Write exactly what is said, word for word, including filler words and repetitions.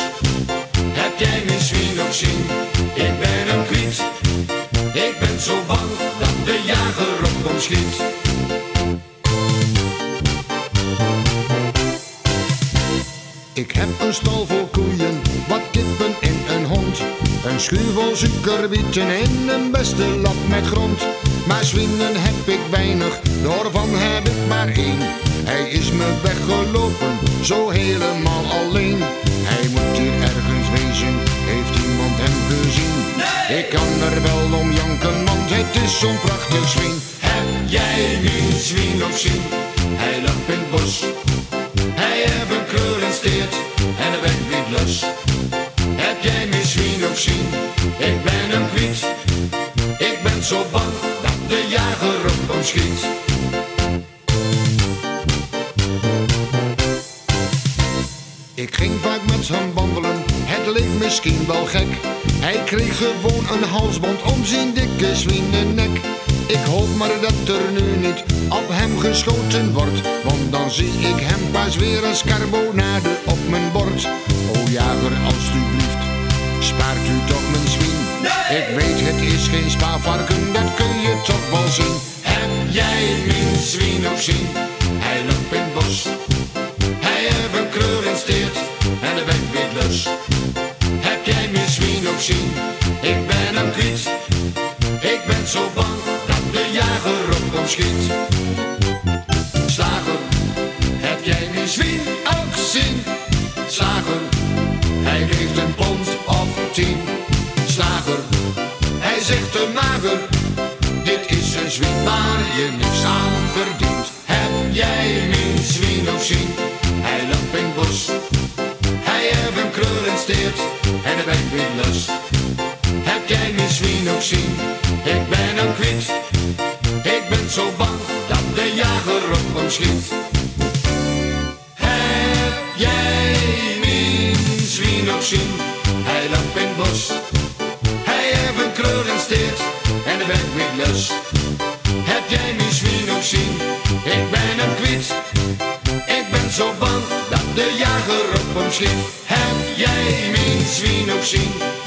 Heb jij mijn zwien nog zien? Ik ben hem kwijt. Ik ben zo bang dat de jager op ons schiet. Ik heb een stal vol koeien, wat kippen en een hond. Een schuur vol suikerbieten en een beste lap met grond. Maar zwinnen heb ik weinig, daarvan heb ik maar één. Hij is me weggelopen, zo helemaal alleen. Hij moet hier ergens wezen, heeft iemand hem gezien? Nee! Ik kan er wel om janken, want het is zo'n prachtig zwien. Heb jij mijn zwien nog zien? Hij loopt in het bos. Hij heeft een kleur en steert en hij bent wit los. Heb jij mijn zwien nog zien? Ik ben hem kwijt. Ik ben zo bang dat de jager op ons schiet. Ik ging vaak met hem wandelen, het leek misschien wel gek. Hij kreeg gewoon een halsband om zijn dikke zwienennek. Ik hoop maar dat er nu niet op hem geschoten wordt, want dan zie ik hem pas weer als carbonade op mijn bord. O jager, alstublieft, spaart u toch mijn zwien. Nee! Ik weet het is geen spaarvarken, dat kun je toch wel zien. Heb jij mijn zwien nog zien? Hij loopt in het bos. Hij heeft een kleur en steert en hij bent wit los. Heb jij mijn zwien nog zien? Ik ben hem kwijt. Ik ben zo bang dat de jager op ons schiet. Slager, heb jij mijn zwien ook zien? Slager, hij weegt een pond of tien. Slager, hij zegt te mager. Dit is een zwien waar je niks aan verdient. Heb jij mijn zwien nog zien? Hij loopt in het bos. Hij heeft een kleur en steert en hij bent wit los. Heb jij mijn zwien nog zien? Ik ben hem kwijt. Ik ben zo bang dat de jager op ons schiet. Heb jij mijn zwien nog zien? Hij loopt in het bos. Hij heeft een kleur en steert en hij bent wit los. Heb jij mijn zwien nog zien? Ik ben hem kwijt. Ik ben zo bang dat de jager op hem schiet. Heb jij mijn zwien nog zien?